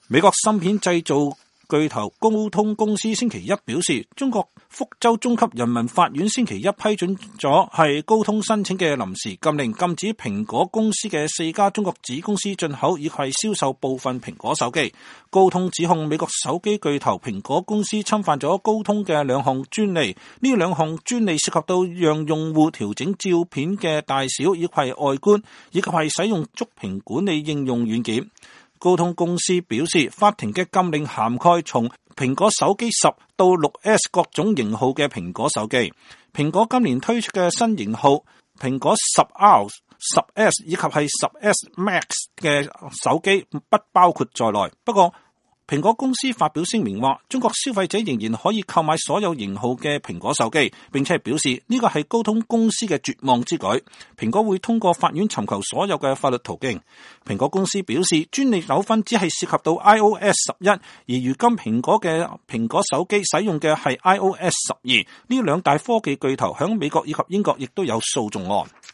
美國芯片製造巨頭高通公司星期一表示，中國福州中級人民法院星期一批准咗係高通申請嘅臨時禁令，禁止蘋果公司嘅4家中國子公司進口以及係銷售部分蘋果手機。高通指控美國手機巨頭蘋果公司侵犯咗高通嘅2項專利，呢2項專利涉及到讓用戶調整照片嘅大小以及係外觀，以及係使用觸屏管理應用軟件。高通公司表示，法庭嘅禁令涵蓋從蘋果手機10到 6S 各種型號嘅蘋果手機。蘋果今年推出嘅新型號蘋果 10R、10S 以及係 10S Max 嘅手機不包括在內。不過蘋果公司發表聲明話，中國消費者仍然可以購買所有型號嘅蘋果手機，並且表示呢個係高通公司嘅絕望之舉。蘋果會通過法院尋求所有嘅法律途徑。蘋果公司表示，專利糾紛只係涉及到 iOS 11，而如今蘋果嘅蘋果手機使用嘅係 iOS 12。呢2大科技巨頭響美國以及英國亦都有訴訟案。